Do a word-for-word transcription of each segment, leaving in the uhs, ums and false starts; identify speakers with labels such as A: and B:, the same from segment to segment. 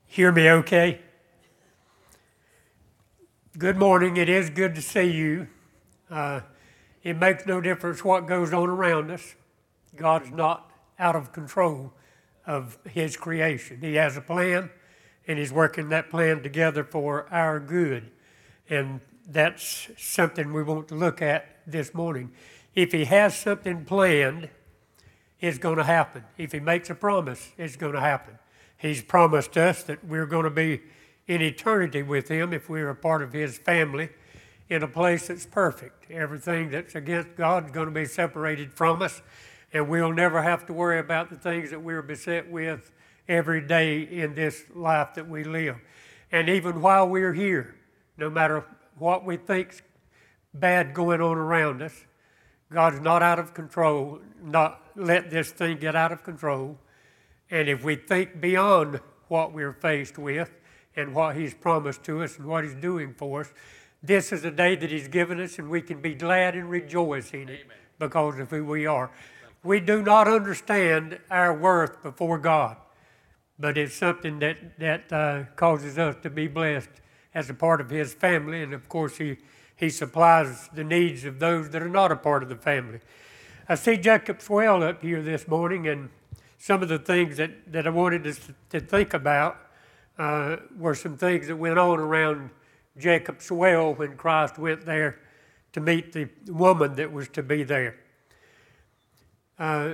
A: Hear me okay? Good morning. It is good to see you. Uh, it makes no difference what goes on around us. God's not out of control of His creation. He has a plan, and He's working that plan together for our good. And that's something we want to look at this morning. If He has something planned, it's going to happen. If He makes a promise, it's going to happen. He's promised us that we're going to be in eternity with Him if we're a part of His family in a place that's perfect. Everything that's against God is going to be separated from us, and we'll never have to worry about the things that we're beset with every day in this life that we live. And even while we're here, no matter what we think's bad going on around us, God's not out of control, not let this thing get out of control. And if we think beyond what we're faced with and what He's promised to us and what He's doing for us, this is a day that He's given us, and we can be glad and rejoice in it. Amen. Because of who we are. We do not understand our worth before God, but it's something that, that uh, causes us to be blessed as a part of His family, and of course He, he supplies the needs of those that are not a part of the family. I see Jacob Swell up here this morning, and some of the things that, that I wanted us to, to think about uh, were some things that went on around Jacob's well when Christ went there to meet the woman that was to be there. Uh,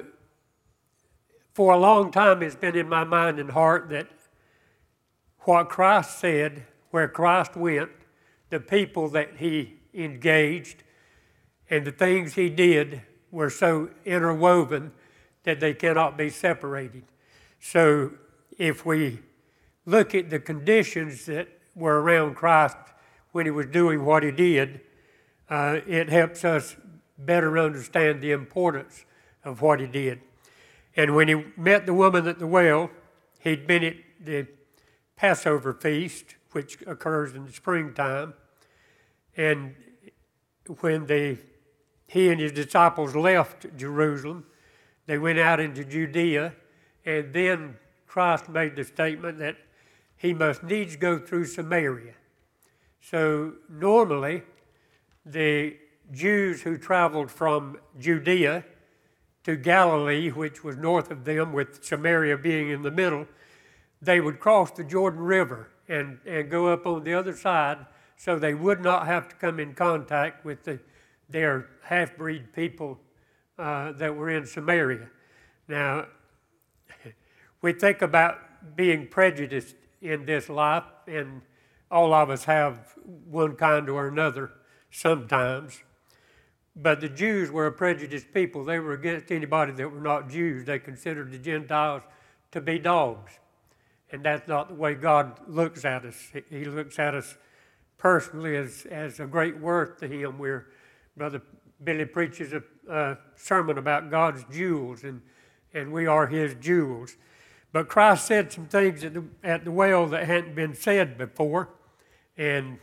A: for a long time, it's been in my mind and heart that what Christ said, where Christ went, the people that He engaged, and the things He did were so interwoven that they cannot be separated. So if we look at the conditions that were around Christ when He was doing what He did, uh, it helps us better understand the importance of what He did. And when He met the woman at the well, He'd been at the Passover feast, which occurs in the springtime. And when they, He and His disciples left Jerusalem, they went out into Judea, and then Christ made the statement that He must needs go through Samaria. So normally, the Jews who traveled from Judea to Galilee, which was north of them, with Samaria being in the middle, they would cross the Jordan River and, and go up on the other side, so they would not have to come in contact with the, their half-breed people uh, that were in Samaria. Now, we think about being prejudiced in this life, and all of us have one kind or another sometimes. But the Jews were a prejudiced people. They were against anybody that were not Jews. They considered the Gentiles to be dogs. And that's not the way God looks at us. He looks at us personally as, as a great worth to Him. We're, Brother Billy preaches a, a sermon about God's jewels, and, and we are His jewels. But Christ said some things at the, at the well that hadn't been said before. And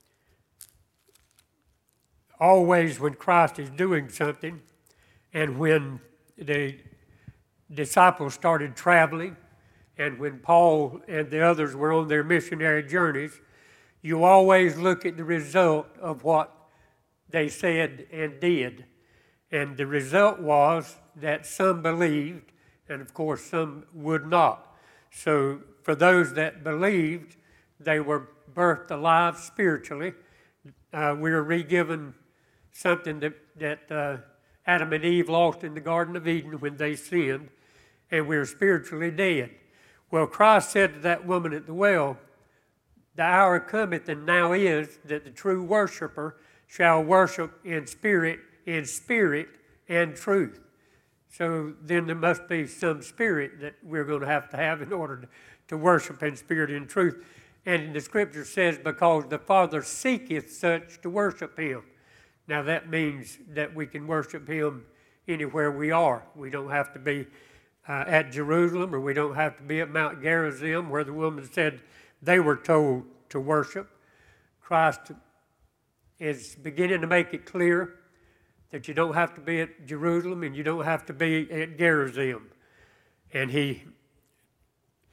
A: always when Christ is doing something, and when the disciples started traveling, and when Paul and the others were on their missionary journeys, you always look at the result of what they said and did. And the result was that some believed, and of course some would not. So for those that believed, they were birthed alive spiritually. Uh, we were re-given something that, that uh, Adam and Eve lost in the Garden of Eden when they sinned, and we were spiritually dead. Well, Christ said to that woman at the well, the hour cometh and now is that the true worshiper shall worship in spirit, in spirit and truth. So then there must be some spirit that we're going to have to have in order to, to worship in spirit and truth. And the Scripture says, because the Father seeketh such to worship Him. Now that means that we can worship Him anywhere we are. We don't have to be uh, at Jerusalem, or we don't have to be at Mount Gerizim, where the woman said they were told to worship. Christ is beginning to make it clear that you don't have to be at Jerusalem and you don't have to be at Gerizim. And He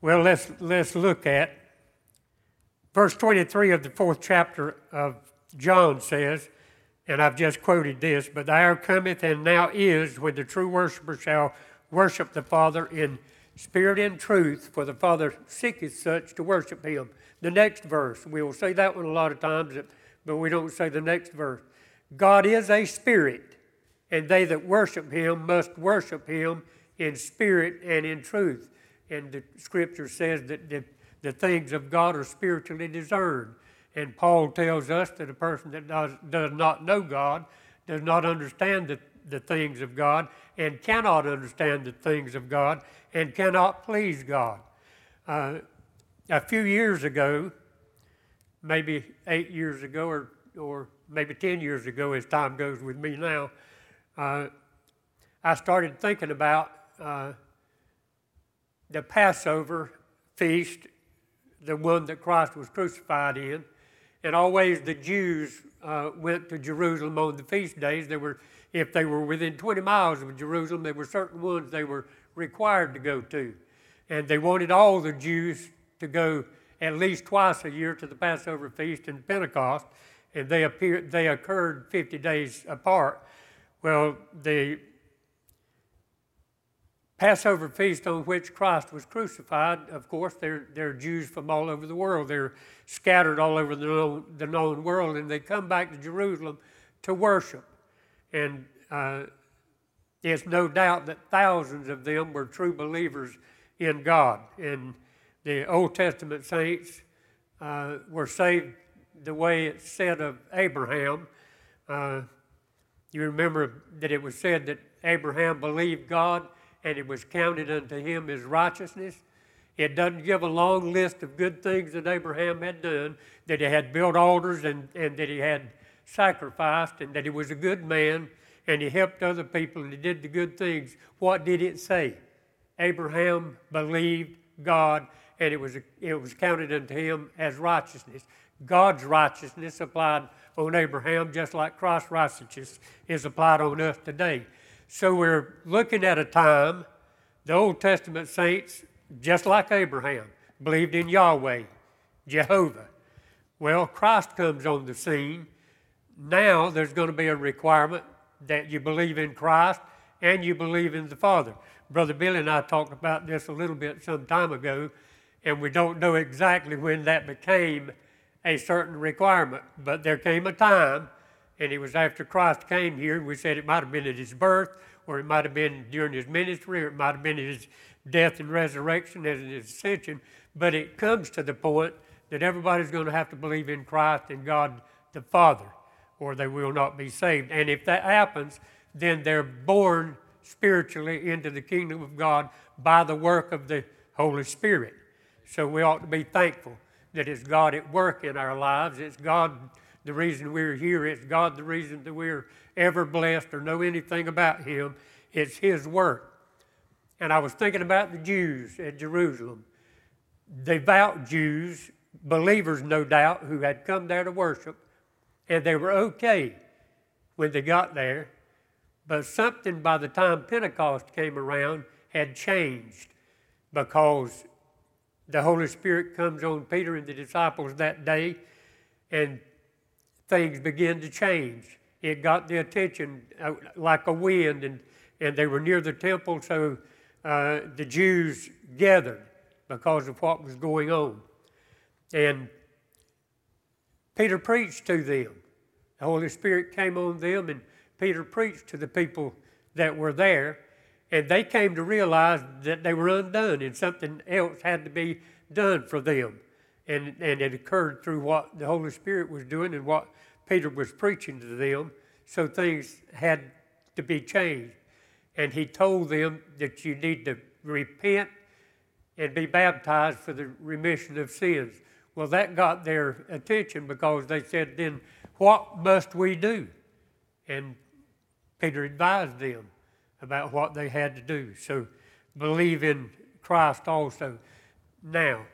A: Well, let's, let's look at verse twenty-three of the fourth chapter of John says, and I've just quoted this, but the hour cometh and now is when the true worshiper shall worship the Father in spirit and truth, for the Father seeketh such to worship him. The next verse, we will say that one a lot of times, but we don't say the next verse. God is a spirit, and they that worship him must worship him in spirit and in truth. And the scripture says that the, the things of God are spiritually discerned. And Paul tells us that a person that does, does not know God, does not understand the, the things of God, and cannot understand the things of God, and cannot please God. Uh, a few years ago, maybe eight years ago, or, or maybe ten years ago as time goes with me now, uh, I started thinking about uh, the Passover feast, the one that Christ was crucified in. And always the Jews uh, went to Jerusalem on the feast days. They were, if they were within twenty miles of Jerusalem, there were certain ones they were required to go to. And they wanted all the Jews to go at least twice a year to the Passover feast and Pentecost, and they appeared, they occurred fifty days apart. Well, the Passover feast on which Christ was crucified, of course, they're, they're Jews from all over the world. They're scattered all over the known, the known world, and they come back to Jerusalem to worship. And uh, there's no doubt that thousands of them were true believers in God. And the Old Testament saints uh, were saved the way it's said of Abraham. Uh, you remember that it was said that Abraham believed God, and it was counted unto him as righteousness. It doesn't give a long list of good things that Abraham had done, that he had built altars and, and that he had sacrificed, and that he was a good man, and he helped other people, and he did the good things. What did it say? Abraham believed God, and it was, it was counted unto him as righteousness. God's righteousness applied on Abraham, just like Christ's righteousness is applied on us today. So we're looking at a time, the Old Testament saints, just like Abraham, believed in Yahweh, Jehovah. Well, Christ comes on the scene. Now there's going to be a requirement that you believe in Christ and you believe in the Father. Brother Billy and I talked about this a little bit some time ago, and we don't know exactly when that became a certain requirement, but there came a time, and it was after Christ came here. We said it might have been at his birth, or it might have been during his ministry, or it might have been at his death and resurrection as his ascension. But it comes to the point that everybody's going to have to believe in Christ and God the Father, or they will not be saved. And if that happens, then they're born spiritually into the kingdom of God by the work of the Holy Spirit. So we ought to be thankful that it's God at work in our lives. It's God the reason we're here. It's God the reason that we're ever blessed or know anything about him. It's his work. And I was thinking about the Jews at Jerusalem. Devout Jews, believers no doubt, who had come there to worship, and they were okay when they got there. But something by the time Pentecost came around had changed, because the Holy Spirit comes on Peter and the disciples that day, and things began to change. It got the attention uh, like a wind, and, and they were near the temple, so uh, the Jews gathered because of what was going on. And Peter preached to them. The Holy Spirit came on them, and Peter preached to the people that were there, and they came to realize that they were undone, and something else had to be done for them. And, and it occurred through what the Holy Spirit was doing and what Peter was preaching to them. So things had to be changed. And he told them that you need to repent and be baptized for the remission of sins. Well, that got their attention, because they said, then what must we do? And Peter advised them about what they had to do. So believe in Christ also. Now,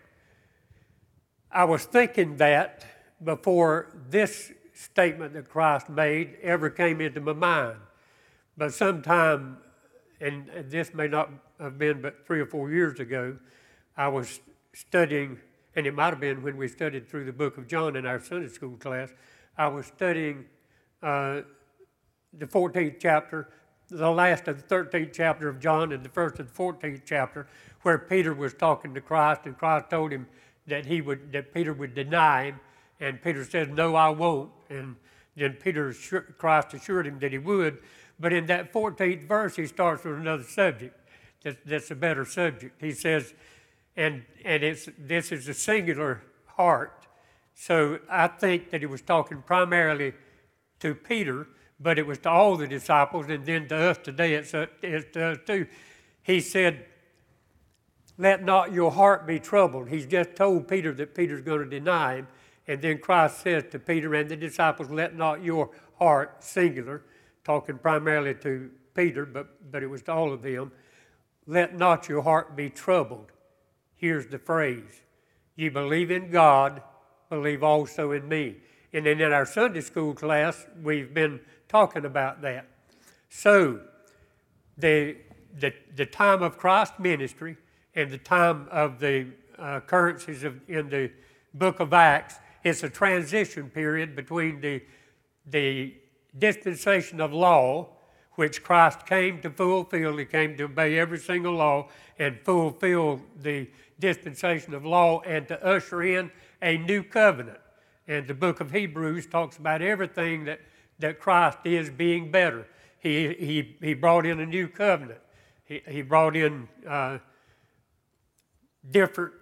A: I was thinking that before this statement that Christ made ever came into my mind. But sometime, and this may not have been but three or four years ago, I was studying, and it might have been when we studied through the book of John in our Sunday school class, I was studying uh, the fourteenth chapter, the last of the thirteenth chapter of John and the first of the fourteenth chapter, where Peter was talking to Christ, and Christ told him that he would, that Peter would deny him, and Peter said, "No, I won't." And then Peter, Christ assured him that he would. But in that fourteenth verse, he starts with another subject. That's, that's a better subject. He says, and and it's this is a singular heart. So I think that he was talking primarily to Peter, but it was to all the disciples, and then to us today, it's, a, it's to us too. He said, "Let not your heart be troubled." He's just told Peter that Peter's going to deny him. And then Christ says to Peter and the disciples, "Let not your heart," singular, talking primarily to Peter, but, but it was to all of them, "Let not your heart be troubled." Here's the phrase: "You believe in God, believe also in me." And then in our Sunday school class, we've been talking about that. So, the, the, the time of Christ's ministry and the time of the uh, occurrences of, in the book of Acts, it's a transition period between the, the dispensation of law, which Christ came to fulfill. He came to obey every single law and fulfill the dispensation of law and to usher in a new covenant. And the book of Hebrews talks about everything that, that Christ is being better. He, he, he brought in a new covenant. He, he brought in uh, different,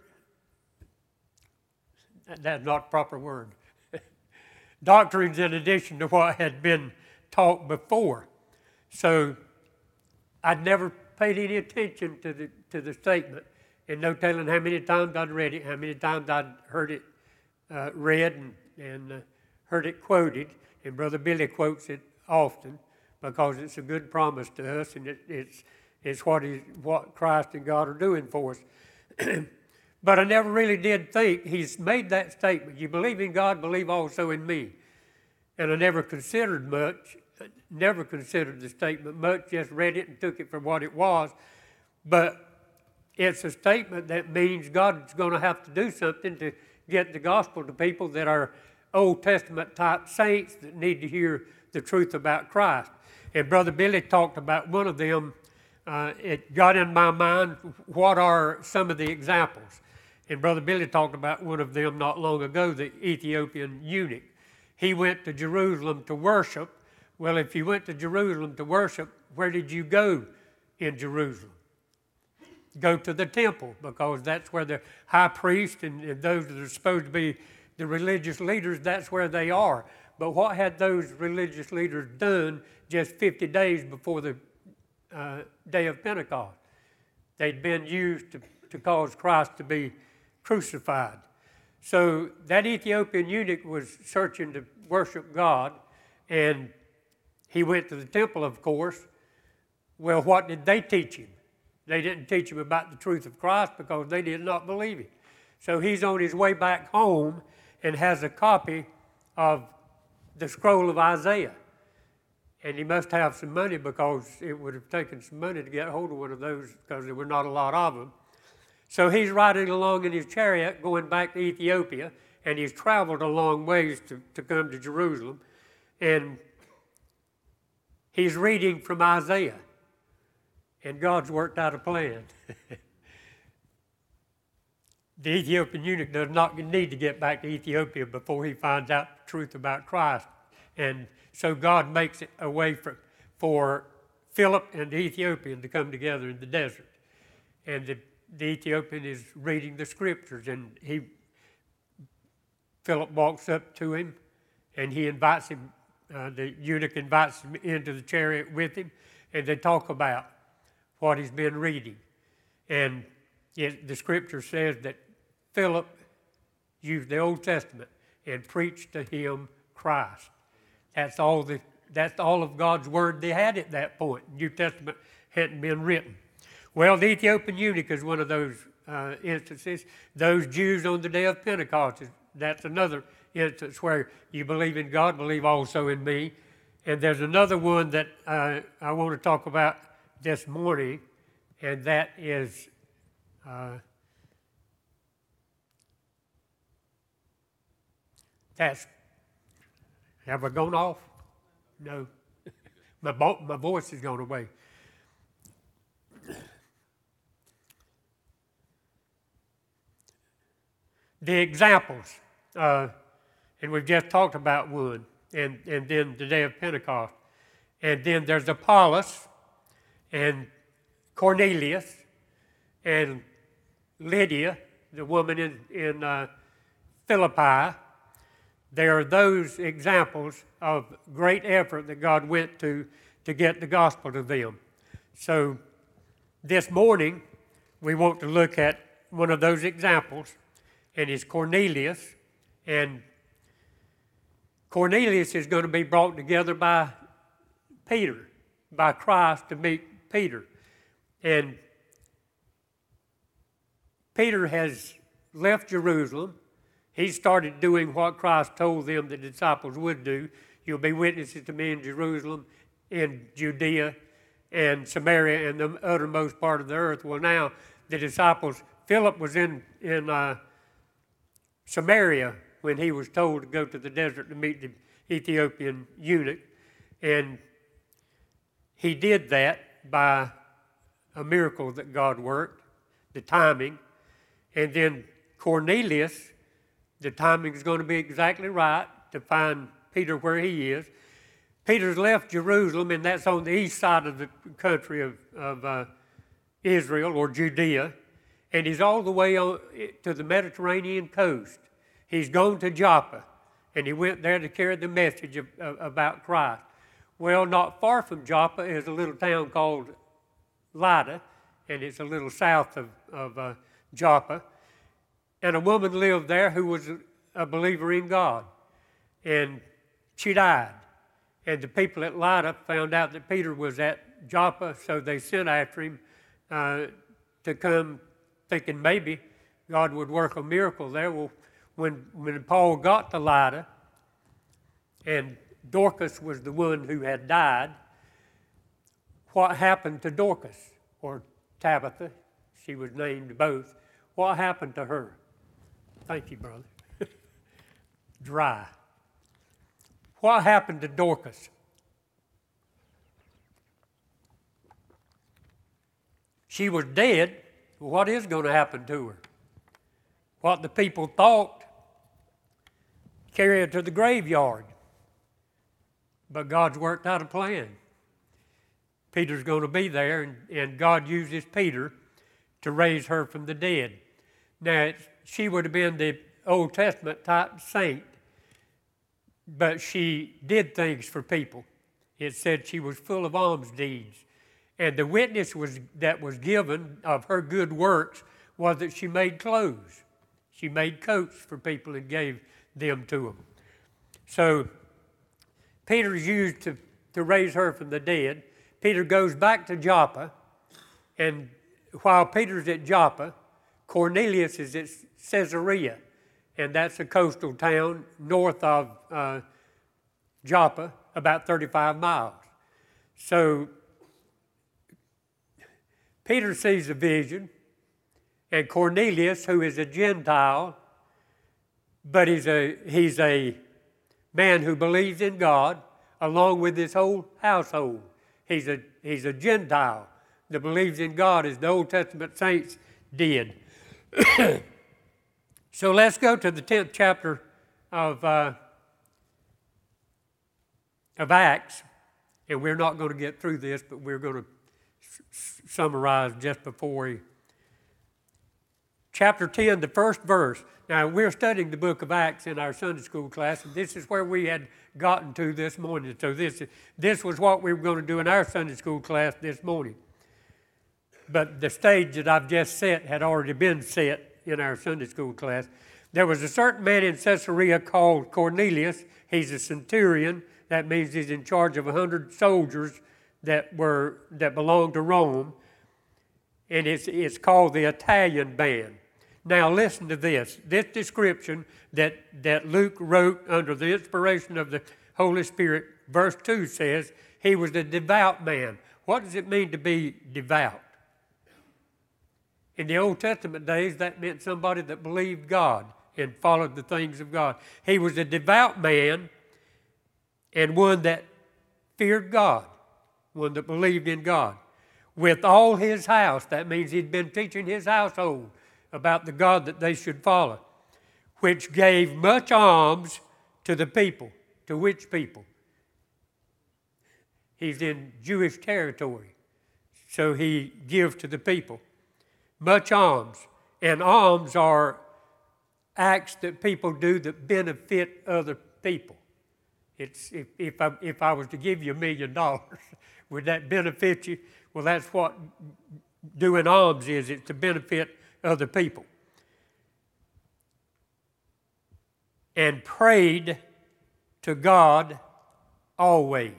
A: that's not a proper word, doctrines in addition to what had been taught before. So I'd never paid any attention to the to the statement, and no telling how many times I'd read it, how many times I'd heard it uh, read and, and uh, heard it quoted. And Brother Billy quotes it often because it's a good promise to us, and it, it's it's what he, what Christ and God are doing for us. But I never really did think, he's made that statement, "You believe in God, believe also in me." And I never considered much, never considered the statement much, just read it and took it for what it was. But it's a statement that means God's going to have to do something to get the gospel to people that are Old Testament type saints that need to hear the truth about Christ. And Brother Billy talked about one of them. Uh, it got in my mind, what are some of the examples? And Brother Billy talked about one of them not long ago, the Ethiopian eunuch. He went to Jerusalem to worship. Well, if you went to Jerusalem to worship, where did you go in Jerusalem? Go to the temple, because that's where the high priest and, and those that are supposed to be the religious leaders, that's where they are. But what had those religious leaders done just fifty days before the uh, day of Pentecost? They'd been used to, to cause Christ to be crucified. So that Ethiopian eunuch was searching to worship God, and he went to the temple, of course. Well, what did they teach him? They didn't teach him about the truth of Christ because they did not believe it. So he's on his way back home and has a copy of the scroll of Isaiah. And he must have some money, because it would have taken some money to get hold of one of those, because there were not a lot of them. So he's riding along in his chariot going back to Ethiopia, and he's traveled a long ways to, to come to Jerusalem. And he's reading from Isaiah. And God's worked out a plan. The Ethiopian eunuch does not need to get back to Ethiopia before he finds out the truth about Christ. And so God makes it a way for, for Philip and the Ethiopian to come together in the desert. And the, the Ethiopian is reading the scriptures, and he, Philip walks up to him, and he invites him, uh, the eunuch invites him into the chariot with him, and they talk about what he's been reading. And it, the scripture says that Philip used the Old Testament and preached to him Christ. That's all the that's all of God's word they had at that point. The New Testament hadn't been written. Well, the Ethiopian eunuch is one of those uh, instances. Those Jews on the day of Pentecost, that's another instance where you believe in God, believe also in me. And there's another one that uh, I want to talk about this morning, and that is uh, That's, have I gone off? No. My, bo- my voice has gone away. The examples, uh, and we've just talked about one, and, and then the day of Pentecost. And then there's Apollos, and Cornelius, and Lydia, the woman in, in uh, Philippi. There are those examples of great effort that God went to to get the gospel to them. So this morning, we want to look at one of those examples, and it's Cornelius. And Cornelius is going to be brought together by Peter, by Christ to meet Peter. And Peter has left Jerusalem. He started doing what Christ told them the disciples would do. You'll be witnesses to me in Jerusalem, in Judea, and Samaria, and the uttermost part of the earth. Well, now the disciples, Philip was in, in uh, Samaria when he was told to go to the desert to meet the Ethiopian eunuch. And he did that by a miracle that God worked, the timing. And then Cornelius, the timing is going to be exactly right to find Peter where he is. Peter's left Jerusalem, and that's on the east side of the country of, of uh, Israel or Judea, and he's all the way on to the Mediterranean coast. He's gone to Joppa, and he went there to carry the message of, of, about Christ. Well, not far from Joppa is a little town called Lydda, and it's a little south of, of uh, Joppa. And a woman lived there who was a believer in God. And she died. And the people at Lydda found out that Peter was at Joppa, so they sent after him uh, to come, thinking maybe God would work a miracle there. Well, when, when Paul got to Lydda, and Dorcas was the one who had died, what happened to Dorcas, or Tabitha? She was named both. What happened to her? Thank you, brother. Dry. What happened to Dorcas? She was dead. What is going to happen to her? What the people thought, carry her to the graveyard. But God's worked out a plan. Peter's going to be there, and, and God uses Peter to raise her from the dead. Now, it's, she would have been the Old Testament type saint, but she did things for people. It said she was full of alms deeds. And the witness was that was given of her good works was that she made clothes. She made coats for people and gave them to them. So Peter is used to, to raise her from the dead. Peter goes back to Joppa, and while Peter's at Joppa, Cornelius is at Caesarea, and that's a coastal town north of uh, Joppa, about thirty-five miles. So Peter sees a vision, and Cornelius, who is a Gentile, but he's a, he's a man who believes in God, along with his whole household. He's a, he's a Gentile that believes in God as the Old Testament saints did. So let's go to the tenth chapter of, uh, of Acts, and we're not going to get through this, but we're going to s- summarize just before we... Chapter ten, the first verse. Now, we're studying the book of Acts in our Sunday school class, and this is where we had gotten to this morning. So this, this was what we were going to do in our Sunday school class this morning. But the stage that I've just set had already been set in our Sunday school class. There was a certain man in Caesarea called Cornelius. He's a centurion. That means he's in charge of a hundred soldiers that were that belonged to Rome. And it's, it's called the Italian band. Now listen to this. This description that, that Luke wrote under the inspiration of the Holy Spirit, verse two says, he was a devout man. What does it mean to be devout? In the Old Testament days, that meant somebody that believed God and followed the things of God. He was a devout man and one that feared God, one that believed in God. With all his house, that means he'd been teaching his household about the God that they should follow, which gave much alms to the people. To which people? He's in Jewish territory, so he gives to the people. Much alms. And alms are acts that people do that benefit other people. It's if, if, I, if I was to give you a million dollars, would that benefit you? Well, that's what doing alms is. It's to benefit other people. And prayed to God always.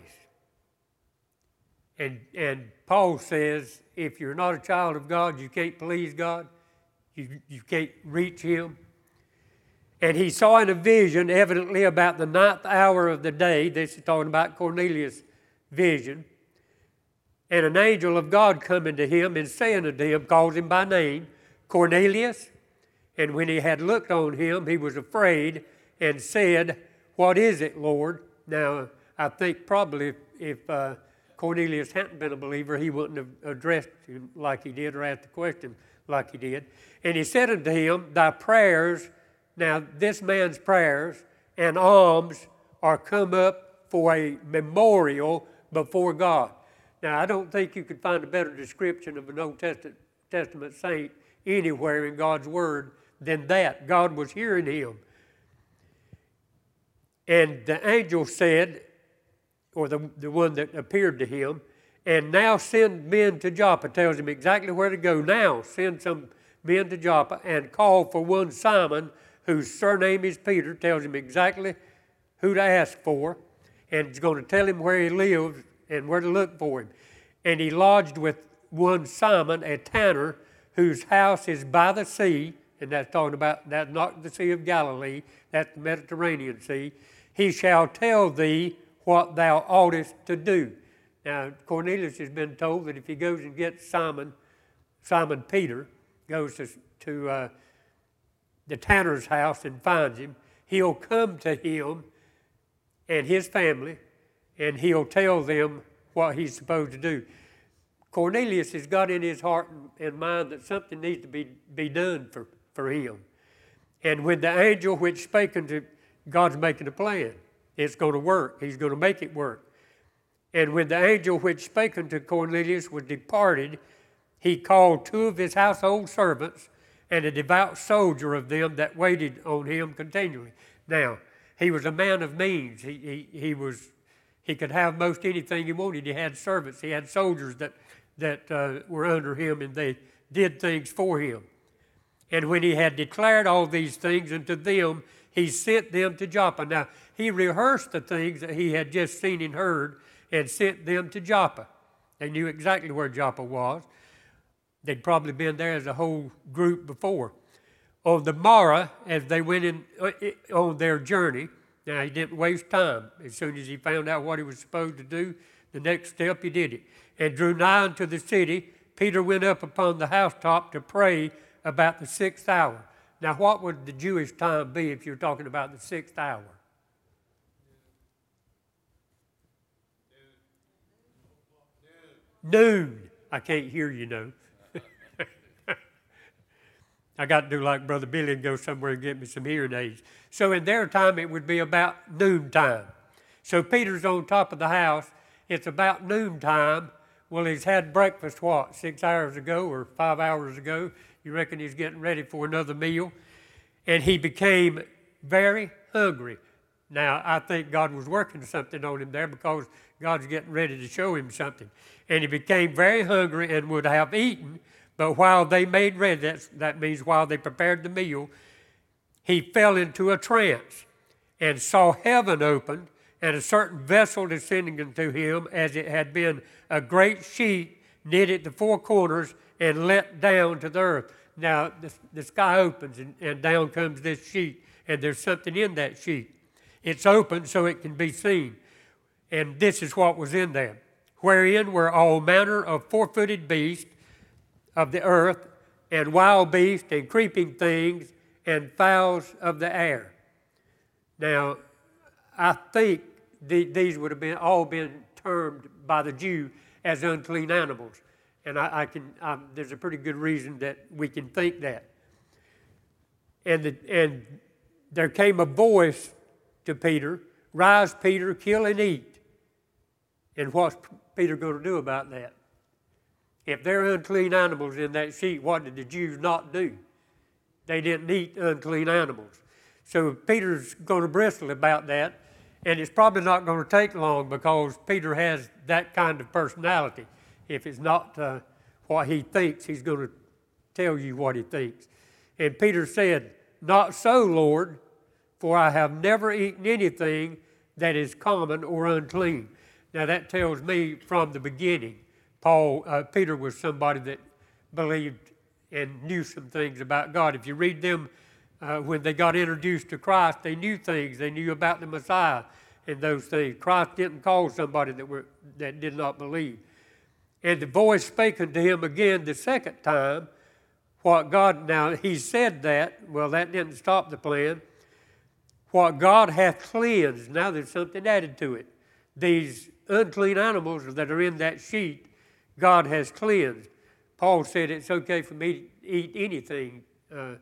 A: And, and Paul says, if you're not a child of God, you can't please God. You, you can't reach Him. And he saw in a vision, evidently about the ninth hour of the day, this is talking about Cornelius' vision, and an angel of God coming to him and saying unto him, called him by name, Cornelius. And when he had looked on him, he was afraid and said, what is it, Lord? Now, I think probably if, if uh, Cornelius hadn't been a believer, he wouldn't have addressed him like he did or asked the question like he did. And he said unto him, thy prayers, now this man's prayers and alms are come up for a memorial before God. Now, I don't think you could find a better description of an Old Testament saint anywhere in God's Word than that. God was hearing him. And the angel said, or the, the one that appeared to him, and now send men to Joppa, tells him exactly where to go. Now send some men to Joppa and call for one Simon, whose surname is Peter, tells him exactly who to ask for, and he's going to tell him where he lives and where to look for him. And he lodged with one Simon, a tanner, whose house is by the sea, and that's talking about, that's not the Sea of Galilee, that's the Mediterranean Sea. He shall tell thee what thou oughtest to do. Now, Cornelius has been told that if he goes and gets Simon, Simon Peter, goes to, to uh, the tanner's house and finds him, he'll come to him and his family, and he'll tell them what he's supposed to do. Cornelius has got in his heart and mind that something needs to be, be done for, for him. And when the angel which spake unto, God's making a plan. It's going to work. He's going to make it work. And when the angel which spake unto Cornelius was departed, he called two of his household servants and a devout soldier of them that waited on him continually. Now, he was a man of means. He, he, he was, he could have most anything he wanted. He had servants. He had soldiers that, that uh, were under him, and they did things for him. And when he had declared all these things unto them, he sent them to Joppa. Now, he rehearsed the things that he had just seen and heard and sent them to Joppa. They knew exactly where Joppa was. They'd probably been there as a whole group before. On the morrow, as they went in uh, on their journey, now he didn't waste time. As soon as he found out what he was supposed to do, the next step he did it. And drew nigh unto the city, Peter went up upon the housetop to pray about the sixth hour. Now, what would the Jewish time be if you're talking about the sixth hour? Noon. Noon. I can't hear you, no. I got to do like Brother Billy and go somewhere and get me some hearing aids. So in their time, it would be about noontime. So Peter's on top of the house. It's about noontime. Well, he's had breakfast, what, six hours ago or five hours ago. You reckon he's getting ready for another meal? And he became very hungry. Now, I think God was working something on him there because God's getting ready to show him something. And he became very hungry and would have eaten, but while they made ready, that's, that means while they prepared the meal, he fell into a trance and saw heaven opened and a certain vessel descending unto him as it had been a great sheet knit at the four corners and let down to the earth. Now, the, the sky opens and, and down comes this sheet, and there's something in that sheet. It's open so it can be seen. And this is what was in there. Wherein were all manner of four-footed beasts of the earth, and wild beasts, and creeping things, and fowls of the air. Now, I think the, these would have been all been termed by the Jew as unclean animals. And I, I can, I, there's a pretty good reason that we can think that. And, the, and there came a voice to Peter, "Rise, Peter, kill and eat." And what's Peter going to do about that? If there are unclean animals in that sheet, what did the Jews not do? They didn't eat unclean animals. So Peter's going to bristle about that, and it's probably not going to take long because Peter has that kind of personality. If it's not uh, what he thinks, he's going to tell you what he thinks. And Peter said, "Not so, Lord, for I have never eaten anything that is common or unclean." Now that tells me from the beginning, Paul, uh, Peter was somebody that believed and knew some things about God. If you read them, uh, when they got introduced to Christ, they knew things. They knew about the Messiah and those things. Christ didn't call somebody that were that did not believe. And the voice spake unto him again the second time, what God, now he said that, well, that didn't stop the plan. What God hath cleansed, now there's something added to it. These unclean animals that are in that sheet, God has cleansed. Paul said it's okay for me to eat anything, uh,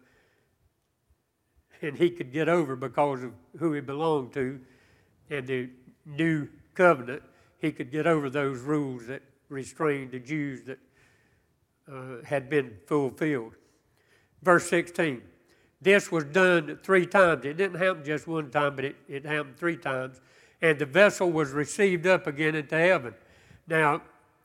A: and he could get over because of who he belonged to and the new covenant. He could get over those rules that restrained the Jews that uh, had been fulfilled. Verse sixteen, this was done three times. It didn't happen just one time, but it, it happened three times. And the vessel was received up again into heaven. Now,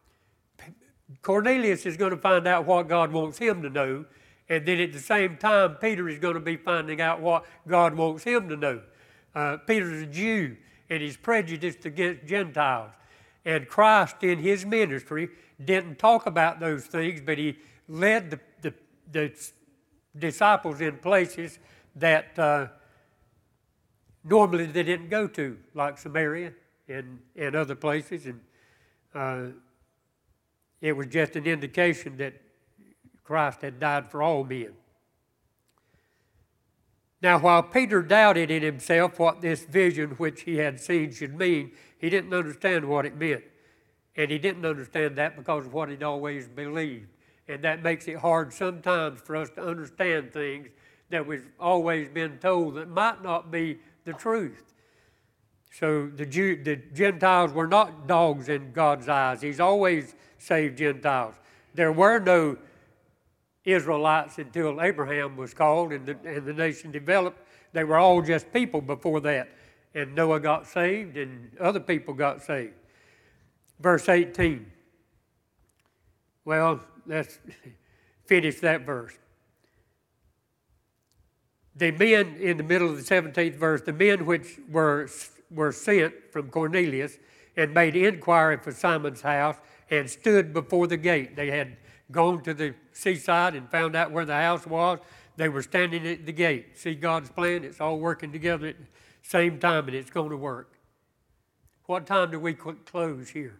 A: Cornelius is going to find out what God wants him to know, and then at the same time, Peter is going to be finding out what God wants him to know. Uh, Peter's a Jew, and he's prejudiced against Gentiles. And Christ in his ministry didn't talk about those things, but he led the, the, the disciples in places that uh, normally they didn't go to, like Samaria and, and other places. And uh, it was just an indication that Christ had died for all men. Now, while Peter doubted in himself what this vision which he had seen should mean, he didn't understand what it meant. And he didn't understand that because of what he'd always believed. And that makes it hard sometimes for us to understand things that we've always been told that might not be the truth. So the Jew, the Gentiles were not dogs in God's eyes. He's always saved Gentiles. There were no Israelites until Abraham was called and the, and the nation developed. They were all just people before that. And Noah got saved and other people got saved. Verse eighteen. Well, let's finish that verse. The men, in the middle of the seventeenth verse, the men which were, were sent from Cornelius and made inquiry for Simon's house and stood before the gate. They had gone to the seaside and found out where the house was. They were standing at the gate. See God's plan? It's all working together at the same time, and it's going to work. What time do we close here?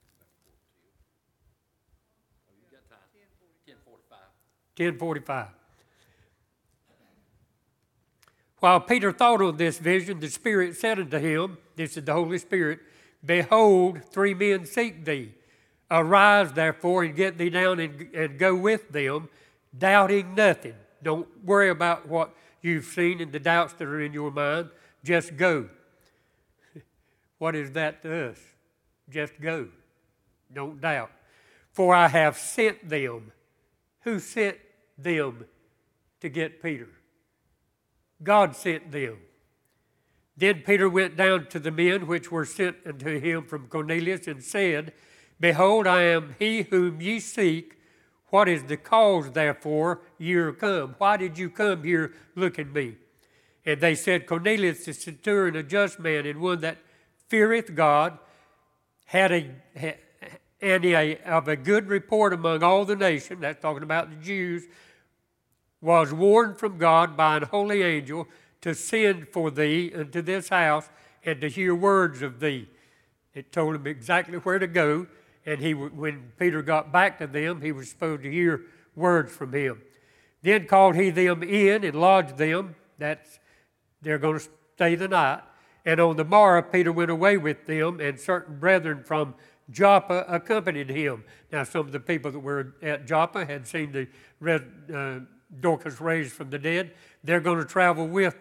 A: ten forty-five. While Peter thought on this vision, the Spirit said unto him, this is the Holy Spirit, behold, three men seek thee. Arise, therefore, and get thee down and, and go with them, doubting nothing. Don't worry about what you've seen and the doubts that are in your mind. Just go. What is that to us? Just go. Don't doubt. For I have sent them. Who sent them to get Peter? God sent them. Then Peter went down to the men which were sent unto him from Cornelius and said, behold, I am he whom ye seek. What is the cause, therefore, ye are come? Why did you come here looking me? And they said, Cornelius, the centurion, a just man, and one that feareth God, had a and a, of a good report among all the nation, that's talking about the Jews, was warned from God by an holy angel to send for thee into this house and to hear words of thee. It told him exactly where to go, and he, when Peter got back to them, he was supposed to hear words from him. Then called he them in and lodged them. That's, they're going to stay the night. And on the morrow Peter went away with them, and certain brethren from Joppa accompanied him. Now some of the people that were at Joppa had seen the res, uh, Dorcas raised from the dead. They're going to travel with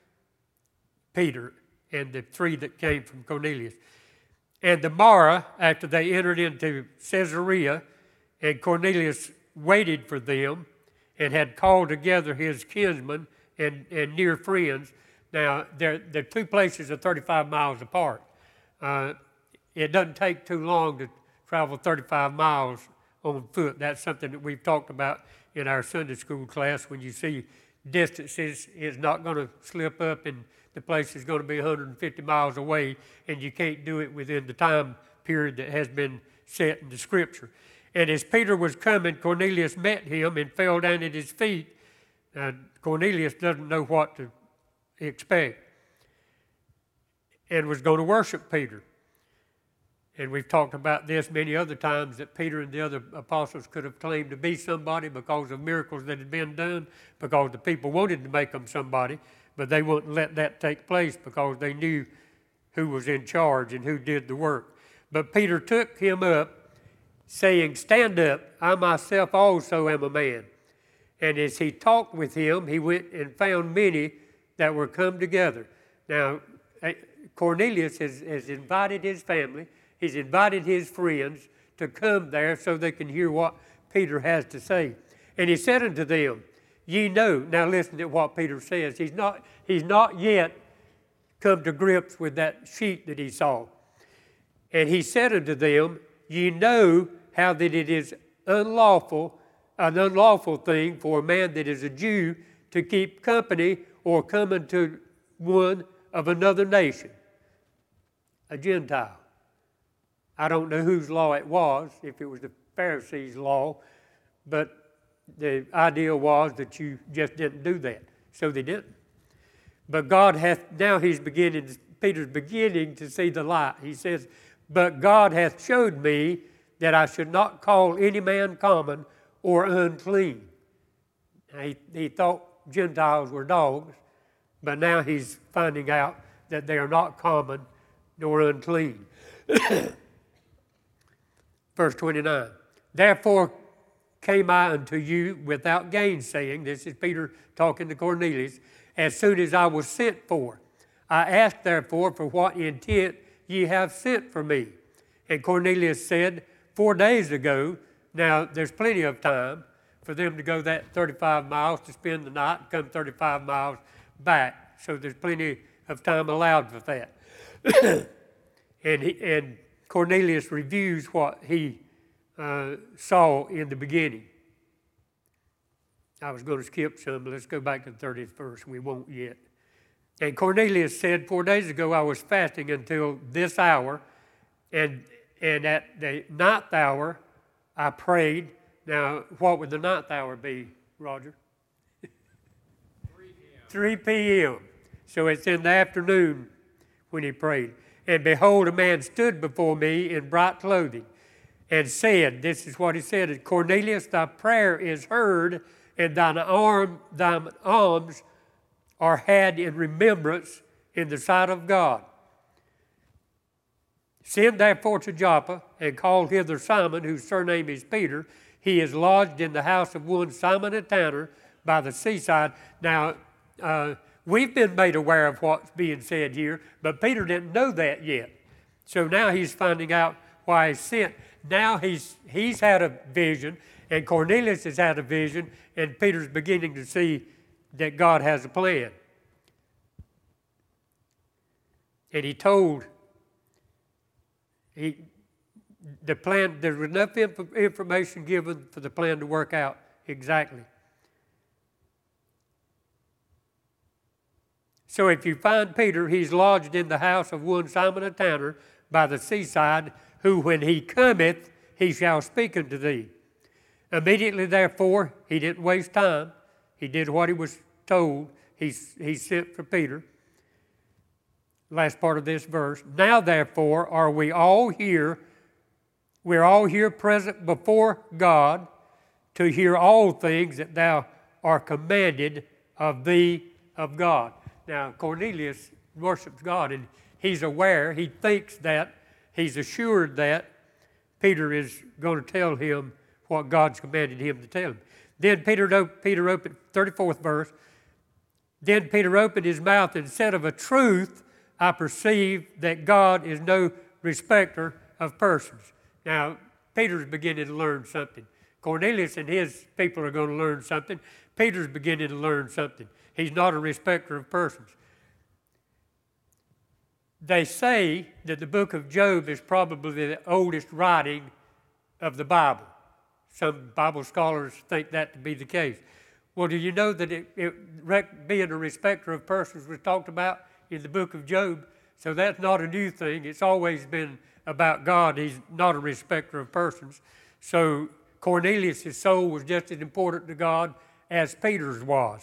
A: Peter and the three that came from Cornelius. And the morrow, after they entered into Caesarea, and Cornelius waited for them, and had called together his kinsmen and, and near friends. Now, they're, the two places are thirty-five miles apart. Uh, it doesn't take too long to travel thirty-five miles on foot. That's something that we've talked about in our Sunday school class. When you see distances, it's not going to slip up, and the place is going to be one hundred fifty miles away, and you can't do it within the time period that has been set in the Scripture. And as Peter was coming, Cornelius met him and fell down at his feet. Now, Cornelius doesn't know what to expect and was going to worship Peter. And we've talked about this many other times, that Peter and the other apostles could have claimed to be somebody because of miracles that had been done, because the people wanted to make them somebody, but they wouldn't let that take place because they knew who was in charge and who did the work. But Peter took him up, saying, "Stand up, I myself also am a man." And as he talked with him, he went and found many that were come together. Now, Cornelius has, has invited his family, he's invited his friends to come there so they can hear what Peter has to say. And he said unto them, "Ye know," now listen to what Peter says. He's not, he's not yet come to grips with that sheet that he saw. And he said unto them, "Ye know how that it is unlawful, an unlawful thing for a man that is a Jew to keep company or come unto one of another nation," a Gentile. I don't know whose law it was, if it was the Pharisees' law, but the idea was that you just didn't do that. So they didn't. But God hath, now he's beginning, Peter's beginning to see the light. He says, "But God hath showed me that I should not call any man common or unclean." Now, he, he thought Gentiles were dogs, but now he's finding out that they are not common nor unclean. Verse twenty-nine, "Therefore came I unto you without gainsaying," this is Peter talking to Cornelius, "as soon as I was sent for. I asked therefore for what intent ye have sent for me. And Cornelius said, Four days ago," now there's plenty of time for them to go that thirty-five miles to spend the night and come thirty-five miles back. So there's plenty of time allowed for that. and, he, and Cornelius reviews what he uh, saw in the beginning. I was going to skip some, but let's go back to the thirtieth verse. We won't yet. "And Cornelius said, Four days ago I was fasting until this hour, and and at the ninth hour I prayed." Now, what would the ninth hour be, Roger? three p.m. So it's in the afternoon when he prayed. "And behold, a man stood before me in bright clothing, and said," this is what he said, "Cornelius, thy prayer is heard, and thine arm, thine alms are had in remembrance in the sight of God. Send therefore to Joppa, and call hither Simon, whose surname is Peter. He is lodged in the house of one Simon a tanner by the seaside." Now, uh, we've been made aware of what's being said here, but Peter didn't know that yet. So now he's finding out why he's sent. Now he's, he's had a vision, and Cornelius has had a vision, and Peter's beginning to see that God has a plan. And he told, he, the plan, there was enough inf- information given for the plan to work out exactly. "So if you find Peter, he's lodged in the house of one Simon a tanner by the seaside, who when he cometh, he shall speak unto thee." Immediately, therefore, he didn't waste time. He did what he was told. He, he sent for Peter. Last part of this verse. "Now, therefore, are we all here, we're all here present before God to hear all things that thou are commanded of thee of God. Now, Cornelius worships God, and he's aware, he thinks that, he's assured that Peter is going to tell him what God's commanded him to tell him. Then Peter, Peter opened, thirty-fourth verse, then Peter opened his mouth and said, of a truth I perceive that God is no respecter of persons. Now, Peter's beginning to learn something. Cornelius and his people are going to learn something. Peter's beginning to learn something. He's not a respecter of persons. They say that the book of Job is probably the oldest writing of the Bible. Some Bible scholars think that to be the case. Well, do you know that it, it, being a respecter of persons was talked about in the book of Job? So that's not a new thing. It's always been about God. He's not a respecter of persons. So Cornelius' soul was just as important to God as Peter's was,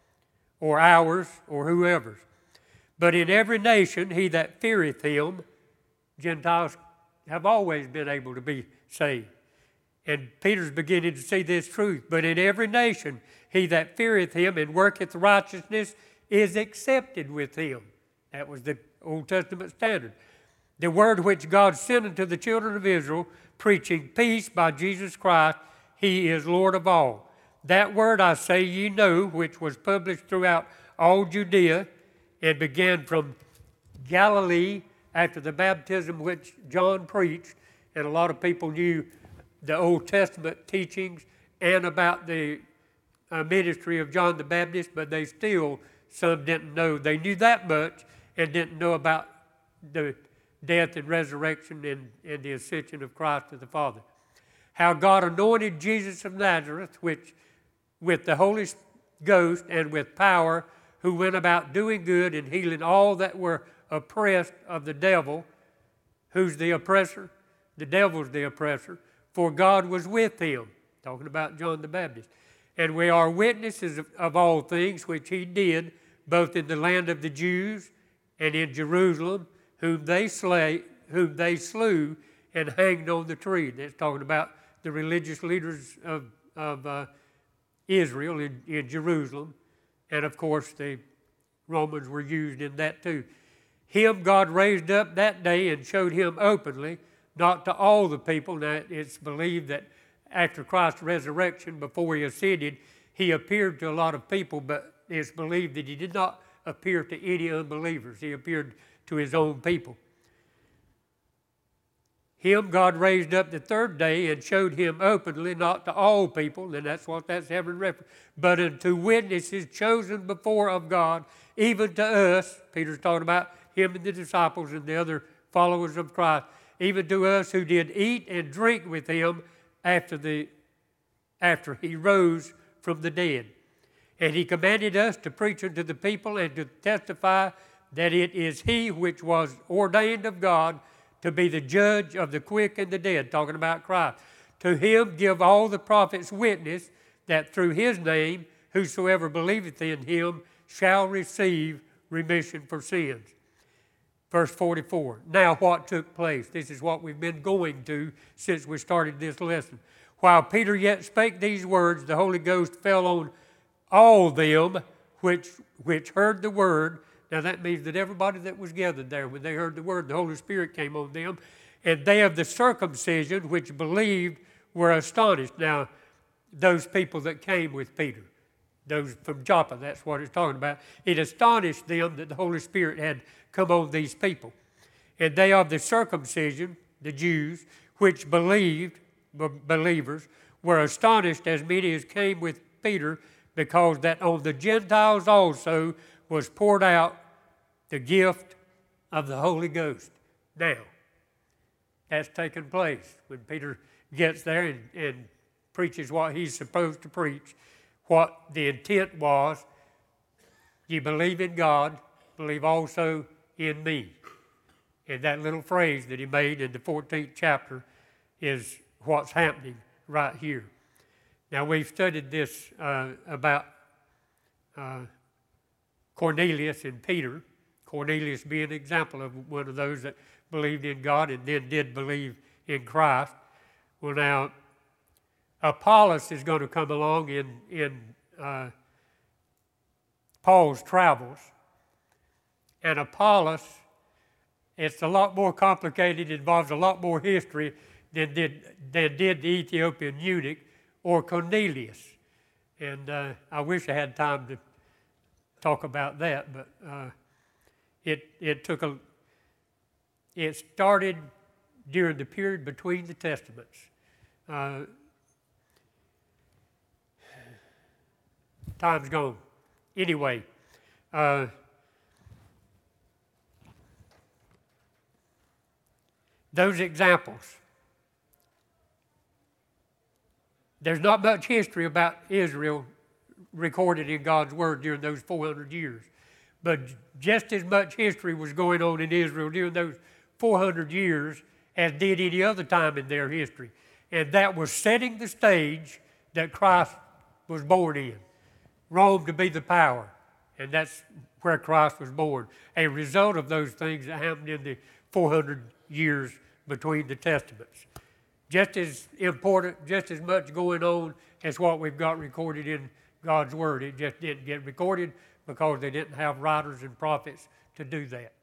A: or ours, or whoever's. But in every nation, he that feareth him, Gentiles have always been able to be saved. And Peter's beginning to see this truth. But in every nation, he that feareth him and worketh righteousness is accepted with him. That was the Old Testament standard. The word which God sent unto the children of Israel, preaching peace by Jesus Christ, he is Lord of all. That word I say ye know, which was published throughout all Judea, and began from Galilee after the baptism which John preached, and a lot of people knew the Old Testament teachings and about the uh, ministry of John the Baptist, but they still, some didn't know. They knew that much and didn't know about the death and resurrection and, and the ascension of Christ to the Father. How God anointed Jesus of Nazareth, which with the Holy Ghost and with power, who went about doing good and healing all that were oppressed of the devil. Who's the oppressor? The devil's the oppressor. For God was with him. Talking about John the Baptist. And we are witnesses of, of all things which he did, both in the land of the Jews and in Jerusalem, whom they slay, whom they slew and hanged on the tree. That's talking about the religious leaders of, of uh, Israel in, in Jerusalem. And of course, the Romans were used in that too. Him God raised up that day and showed him openly, not to all the people. Now, it's believed that after Christ's resurrection, before he ascended, he appeared to a lot of people, but it's believed that he did not appear to any unbelievers. He appeared to his own people. Him God raised up the third day and showed him openly, not to all people, and that's what that's having reference, but unto witnesses chosen before of God, even to us. Peter's talking about him and the disciples and the other followers of Christ, even to us who did eat and drink with him after the after he rose from the dead. And he commanded us to preach unto the people and to testify that it is he which was ordained of God to be the judge of the quick and the dead, talking about Christ. To him give all the prophets witness that through his name whosoever believeth in him shall receive remission for sins. Verse forty-four. Now what took place? This is what we've been going to since we started this lesson. While Peter yet spake these words, the Holy Ghost fell on all them which, which heard the word. Now that means that everybody that was gathered there, when they heard the word, the Holy Spirit came on them. And they of the circumcision which believed were astonished. Now, those people that came with Peter, those from Joppa, that's what it's talking about. It astonished them that the Holy Spirit had come on these people. And they of the circumcision, the Jews, which believed, believers, were astonished as many as came with Peter, because that on the Gentiles also was poured out the gift of the Holy Ghost. Now, that's taken place when Peter gets there and, and preaches what he's supposed to preach. What the intent was, you believe in God, believe also in me. And that little phrase that he made in the fourteenth chapter is what's happening right here. Now, we've studied this uh, about uh, Cornelius and Peter. Cornelius being an example of one of those that believed in God and then did believe in Christ. Well, now, Apollos is going to come along in, in uh, Paul's travels. And Apollos, it's a lot more complicated, involves a lot more history than did, than did the Ethiopian eunuch or Cornelius. And uh, I wish I had time to talk about that, but uh, it, it took a, it started during the period between the Testaments. Uh, time's gone. Anyway, uh, those examples. There's not much history about Israel recorded in God's Word during those four hundred years. But just as much history was going on in Israel during those four hundred years as did any other time in their history. And that was setting the stage that Christ was born in. Rome to be the power. And that's where Christ was born. A result of those things that happened in the four hundred years between the Testaments. Just as important, just as much going on as what we've got recorded in God's Word. It just didn't get recorded because they didn't have writers and prophets to do that.